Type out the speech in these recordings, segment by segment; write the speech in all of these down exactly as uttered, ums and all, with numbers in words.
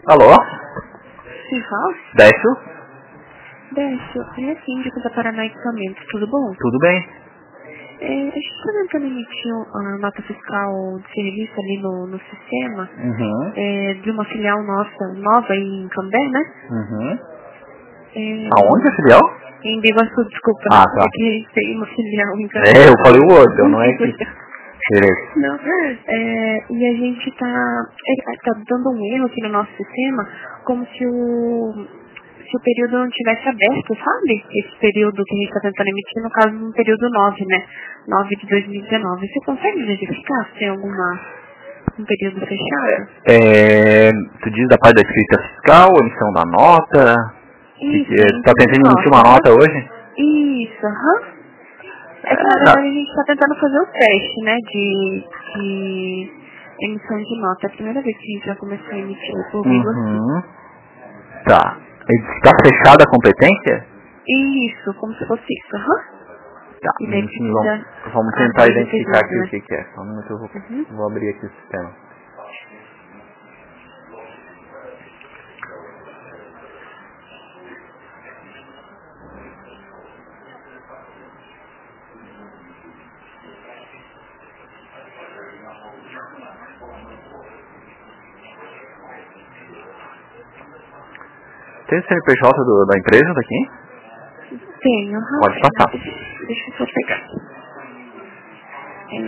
Alô? Sim, fala? Décio? Décio, é a síndica da Paraná Equipamentos, tudo bom? Tudo bem? É, a gente está tentando emitir a nota fiscal de serviço ali no, no sistema, Uhum. é, de uma filial nossa, nova em Cambé, né? Uhum. É, Aonde a filial? em Biguaçu, desculpa. Ah, tá. É que a gente tem uma filial em Cambé. É, eu falei o outro, não é que... Beleza. Não, é, e a gente está tá dando um erro aqui no nosso sistema, como se o, se o período não tivesse aberto, sabe? Esse período que a gente está tentando emitir, no caso, no período nove, né? nove de dois mil e dezenove. Você consegue verificar se tem alguma, um período fechado? É, tu diz da parte da escrita fiscal, emissão da nota? Que, Isso, que, tu tá emissão de pensando em emitir nota, uma aham. nota hoje? Isso, aham. É que na É, verdade tá. a gente está tentando fazer o teste, né, de, de emissão de nota. É a primeira vez que a gente vai começar a emitir por Biguaçu. Uhum. Tá. Está fechada a competência? Isso, como se fosse isso, aham. Tá. E Um daí minutinho, vamos, precisa vamos tentar abrir o identificar pedido, aqui o né? que, que é. Só um minuto, eu vou, Uhum. vou abrir aqui o sistema. Tem o C N P J do, da empresa daqui? Tem, aham. Pode É, passar. deixa, deixa eu só pegar. É,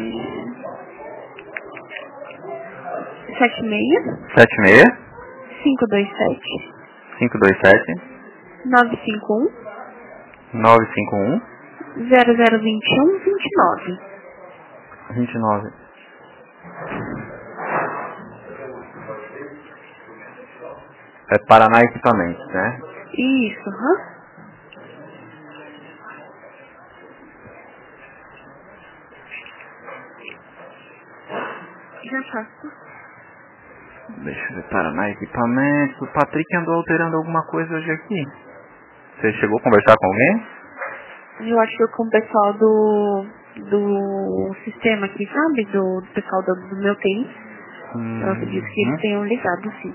sete seis, sete seis, cinco dois sete, cinco dois sete, nove cinco um, nove cinco um, zero zero dois um, dois nove. vinte e nove. É Paraná Equipamentos, né? Isso, aham. Já faço. Deixa eu ver, Paraná Equipamentos. O Patrick andou alterando alguma coisa hoje aqui. Você chegou a conversar com alguém? Eu acho que eu com o pessoal do, do sistema aqui, sabe? Do, do pessoal do, do meu T I. Eu acredito que eles Uhum. tenham ligado, sim.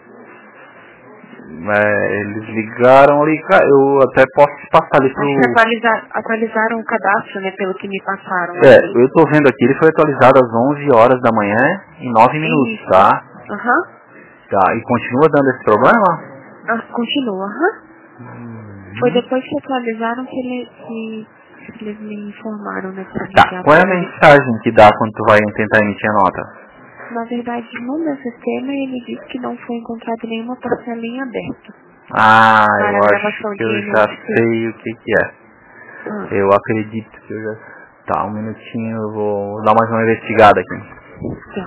É, eles ligaram ali, cara, eu até posso te passar ali Acho que pro... atualizar, atualizaram o cadastro, né? Pelo que me passaram É, aqui. eu tô vendo aqui, ele foi atualizado às onze horas da manhã em nove minutos, Isso. tá? Aham. Tá, e continua dando esse problema? Ah, continua, aham. Foi Uhum. depois que atualizaram que, ele, que, que eles me informaram, né? Pra Tá, ligar qual pra é a verificar. mensagem que dá quando tu vai tentar emitir a nota? Na verdade, no meu sistema, ele disse que não foi encontrado nenhuma parcela em aberto Ah, para eu a acho gravação que de eu já N S P. sei o que que é. Ah, Eu acredito que eu já... Tá, um minutinho, eu vou dar mais uma investigada aqui. tá.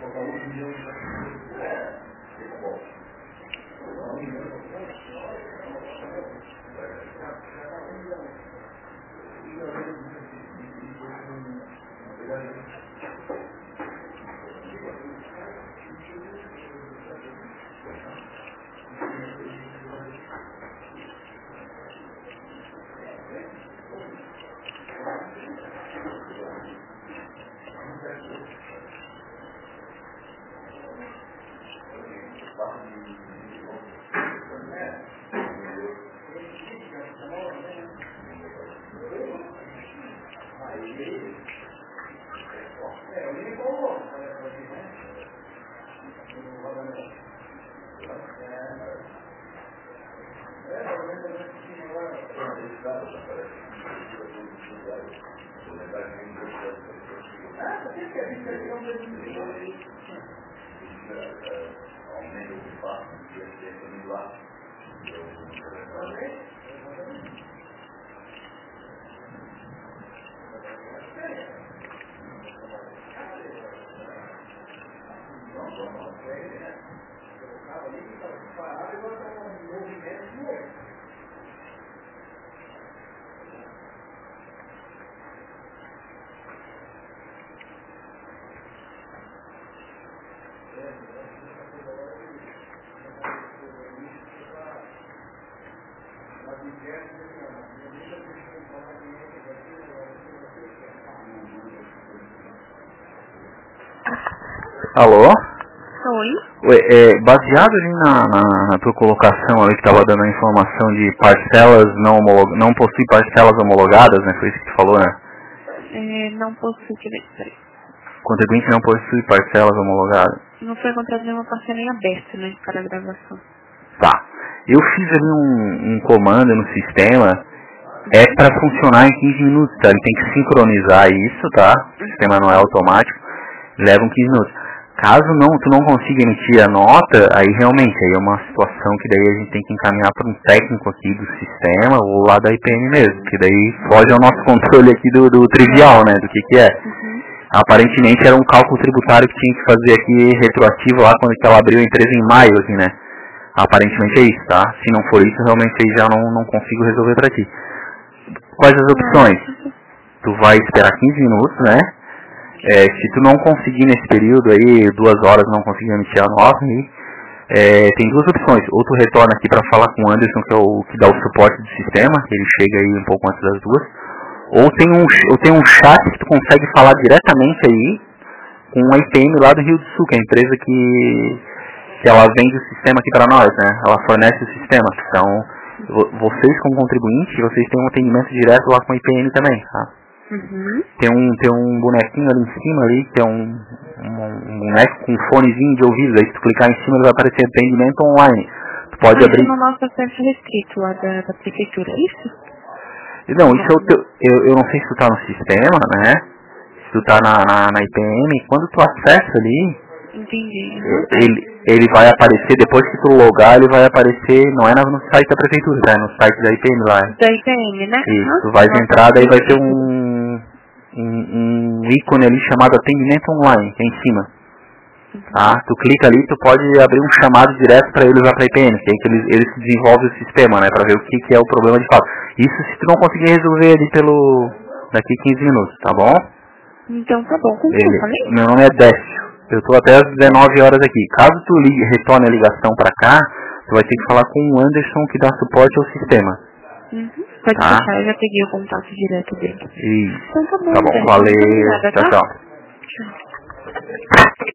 Alô? Oi? Oi, é, baseado ali na, na, na tua colocação ali que estava dando a informação de parcelas não homolog... não possui parcelas homologadas, né? Foi isso que tu falou, né? É, não possui, peraí. Contribuinte não possui parcelas homologadas. Não foi encontrado nenhuma parcela em aberto, né, para a gravação. Tá. Eu fiz ali um, um comando no sistema, é para funcionar em quinze minutos, tá? Ele tem que sincronizar isso, tá? O sistema não é automático, leva uns quinze minutos. Caso não, tu não consiga emitir a nota, aí realmente aí é uma situação que daí a gente tem que encaminhar para um técnico aqui do sistema ou lá da I P M mesmo, que daí foge ao nosso controle aqui do, do trivial, né, do que que é. Uhum. Aparentemente era um cálculo tributário que tinha que fazer aqui retroativo lá quando que ela abriu a empresa em maio, assim, né. Aparentemente é isso, tá? Se não for isso, realmente aí já não, não consigo resolver para ti. Quais as opções? Tu vai esperar quinze minutos, né? É, se tu não conseguir nesse período aí, duas horas não conseguir emitir a nota, aí, é, tem duas opções. Ou tu retorna aqui para falar com o Anderson, que é o que dá o suporte do sistema, que ele chega aí um pouco antes das duas. Ou tem um, ou tem um chat que tu consegue falar diretamente aí com a I P M lá do Rio do Sul, que é a empresa que, que ela vende o sistema aqui para nós, né? Ela fornece o sistema. Então, vocês como contribuintes, vocês têm um atendimento direto lá com a I P M também, tá? Uhum. Tem um, tem um bonequinho ali em cima ali, que é um, um, um boneco com um fonezinho de ouvido. Aí se tu clicar em cima ele vai aparecer atendimento online. Tu pode ah, abrir... no nosso acesso restrito lá da, da prefeitura, é isso? Não, isso é o teu... Eu, eu não sei se tu tá no sistema, né? Se tu tá na, na, na I P M, quando tu acessa ali... Entendi. Ele, ele vai aparecer, depois que tu logar, ele vai aparecer, não é no site da prefeitura, é no site da I P M lá. Da I P M, né? Isso, Nossa, tu vai nossa, entrar, daí vai ter um, um, um ícone ali chamado atendimento online, que é em cima. Tá? Tu clica ali, tu pode abrir um chamado direto para eles lá para a I P M, que é que eles, eles desenvolvem o sistema, né, para ver o que, que é o problema de fato. Isso se tu não conseguir resolver ali pelo daqui quinze minutos, tá bom? Então tá bom, com quem eu falei? Meu nome é Décio. Eu estou até às dezenove horas aqui. Caso tu ligue, retorne a ligação para cá, tu vai ter que falar com o Anderson que dá suporte ao sistema. Uhum. Pode Tá? deixar, eu já peguei o contato direto dele. Isso. Então tá bom, Tá bom, Décio. valeu. Muito obrigada, Tchau, tá? tchau. Tchau.